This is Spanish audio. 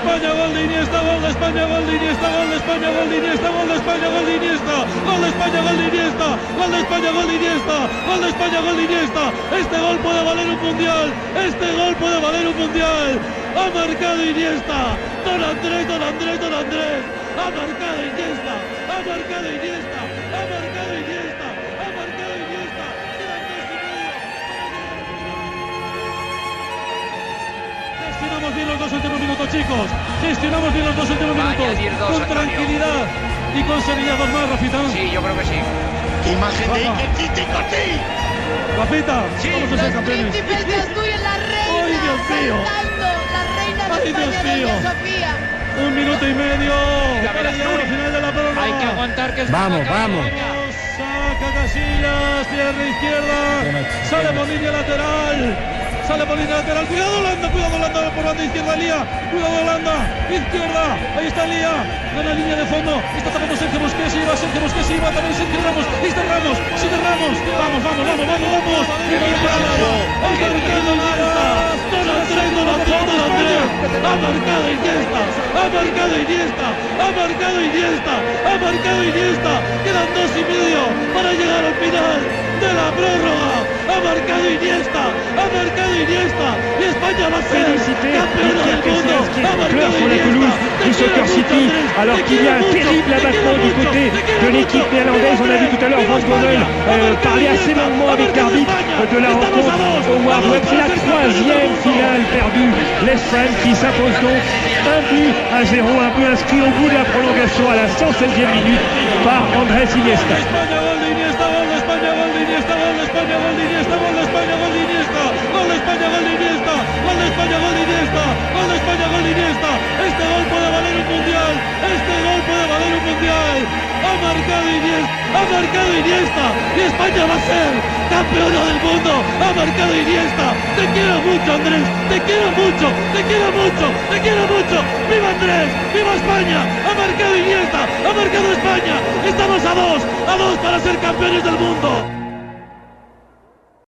España, gol de Iniesta, gol de España, gol de Iniesta, gol de España, gol de Iniesta, gol de España, gol de Iniesta, gol de España, gol de Iniesta, gol de España, gol de Iniesta, gol de España, gol de Iniesta. Este gol puede valer un mundial, este gol puede valer un mundial. Ha marcado Iniesta, Don Andrés, Don Andrés, Don Andrés. Ha marcado Iniesta, ha marcado Iniesta, ha marcado Iniesta, ha marcado Iniesta. Gestionamos bien los dos últimos minutos, chicos. Gestionamos bien los dos últimos minutos. Con tranquilidad y con serenidad. ¿Dos más, Rafita? Sí, yo creo que sí. ¡Qué imagen de Iker! Rafita, sí, vamos a ser campeones. Príncipes de Asturias, la reina. ¡Ay, Dios mío! Saltando, la reina de ¡Ay, España, Dios mío! Doña Sofía. 1 minuto y medio para llegar al final de la prórroga. Hay que aguantar que Vamos, vamos. Saca Casillas, pierna izquierda. Sale por línea lateral. Sale por línea lateral. Cuidado Holanda por banda izquierda, Lía. Cuidado Holanda, izquierda. Ahí está Lía. Gana línea de fondo. Está tapando Sergio Busquets. Sergio Busquets iba también Sergio Ramos. Ahí está Ramos. Sigue Ramos. Vamos. Ha marcado Iniesta. Ha marcado Iniesta. Ha marcado Iniesta. Ha marcado Iniesta. Quedan 2 y medio para llegar al final de la prórroga. Ha marcado Iniesta. Ha marcado Iniesta. Y España va a ser campeona del mundo. Ha marcado sur la pelouse du Soccer City, alors qu'il y a un terrible abattement du côté de l'équipe néerlandaise. On a vu tout à l'heure Van Bommel parler assez longuement avec l'arbitre de la rencontre au Howard Webb. C'est la 3e finale perdue. L'Espagne qui s'impose donc 1-0, un peu inscrit au bout de la prolongation à la 116e minute par Andrés Iniesta. Este gol puede valer un mundial. Este gol puede valer un mundial. Ha marcado Iniesta y España va a ser campeona del mundo. Ha marcado Iniesta. Te quiero mucho, Andrés. Te quiero mucho. ¡Viva Andrés! ¡Viva España! Ha marcado Iniesta. Ha marcado España. Estamos a dos para ser campeones del mundo.